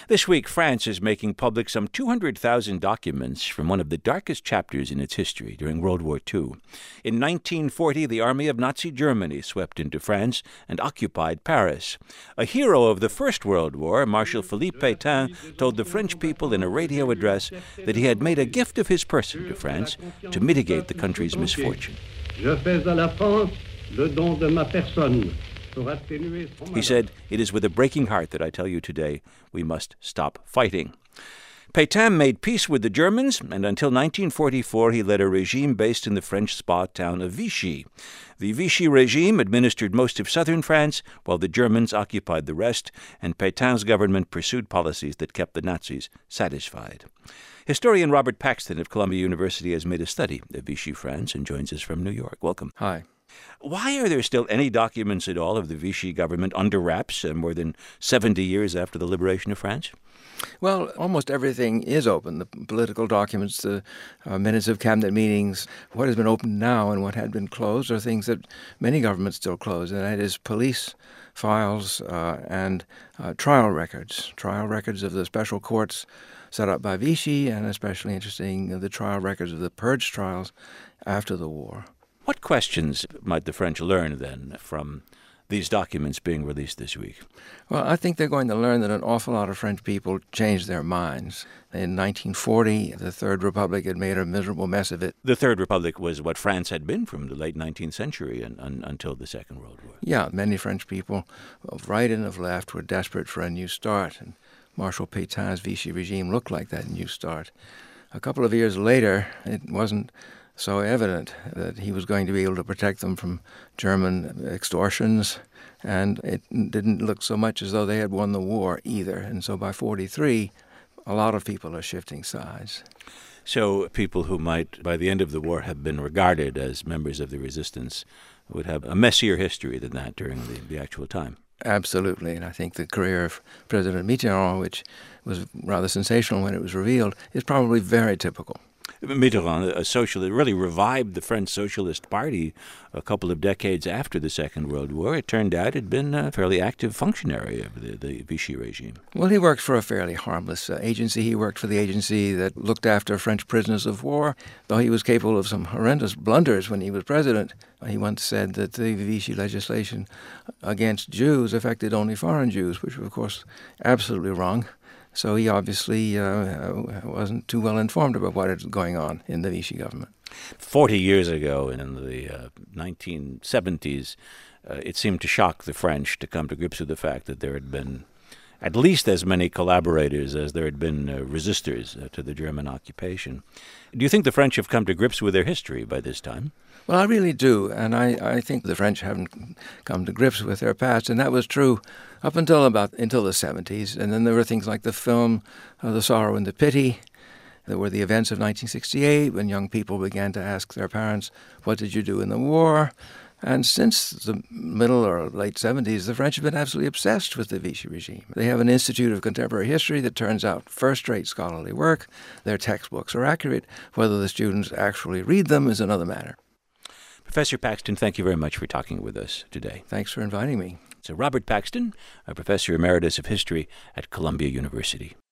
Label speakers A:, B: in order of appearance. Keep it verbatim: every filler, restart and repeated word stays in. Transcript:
A: This week, France is making public some two hundred thousand documents from one of the darkest chapters in its history during World War Two. In nineteen forty, the army of Nazi Germany swept into France and occupied Paris. A hero of the First World War, Marshal Philippe Pétain, told the French people in a radio address that he had made a gift of his person to France to mitigate the country's misfortune.
B: Je fais à la France le don de ma personne.
A: He said, "It is with a breaking heart that I tell you today we must stop fighting." Pétain made peace with the Germans, and until nineteen forty-four he led a regime based in the French spa town of Vichy. The Vichy regime administered most of southern France, while the Germans occupied the rest, and Pétain's government pursued policies that kept the Nazis satisfied. Historian Robert Paxton of Columbia University has made a study of Vichy France and joins us from New York. Welcome.
C: Hi.
A: Why are there still any documents at all of the Vichy government under wraps uh, more than seventy years after the liberation of France?
C: Well, almost everything is open. The political documents, the uh, minutes of cabinet meetings. What has been opened now and what had been closed are things that many governments still close, and that is police files uh, and uh, trial records, trial records of the special courts set up by Vichy, and especially interesting, the trial records of the purge trials after the war.
A: What questions might the French learn, then, from these documents being released this week?
C: Well, I think they're going to learn that an awful lot of French people changed their minds. In nineteen forty, the Third Republic had made a miserable mess of it.
A: The Third Republic was what France had been from the late nineteenth century and, and, until the Second World War.
C: Yeah, many French people, of right and of left, were desperate for a new start, and Marshal Pétain's Vichy regime looked like that new start. A couple of years later, it wasn't so evident that he was going to be able to protect them from German extortions, and it didn't look so much as though they had won the war either. And so by forty-three, a lot of people are shifting sides.
A: So people who might, by the end of the war, have been regarded as members of the resistance would have a messier history than that during the, the actual time.
C: Absolutely, and I think the career of President Mitterrand, which was rather sensational when it was revealed, is probably very typical.
A: Mitterrand, a socialist, really revived the French Socialist Party a couple of decades after the Second World War. It turned out he'd been a fairly active functionary of the, the Vichy regime.
C: Well, he worked for a fairly harmless uh, agency. He worked for the agency that looked after French prisoners of war, though he was capable of some horrendous blunders when he was president. He once said that the Vichy legislation against Jews affected only foreign Jews, which was, of course, absolutely wrong. So he obviously uh, wasn't too well informed about what is going on in the Vichy government.
A: Forty years ago, in the uh, nineteen seventies, uh, it seemed to shock the French to come to grips with the fact that there had been at least as many collaborators as there had been uh, resistors uh, to the German occupation. Do you think the French have come to grips with their history by this time?
C: Well, I really do, and I, I think the French haven't come to grips with their past, and that was true up until about until the seventies. And then there were things like the film uh, The Sorrow and the Pity. There were the events of nineteen sixty-eight when young people began to ask their parents, "What did you do in the war?" And since the middle or late seventies, the French have been absolutely obsessed with the Vichy regime. They have an Institute of Contemporary History that turns out first-rate scholarly work. Their textbooks are accurate. Whether the students actually read them is another matter.
A: Professor Paxton, thank you very much for talking with us today.
C: Thanks for inviting me.
A: So Robert Paxton, a professor emeritus of history at Columbia University.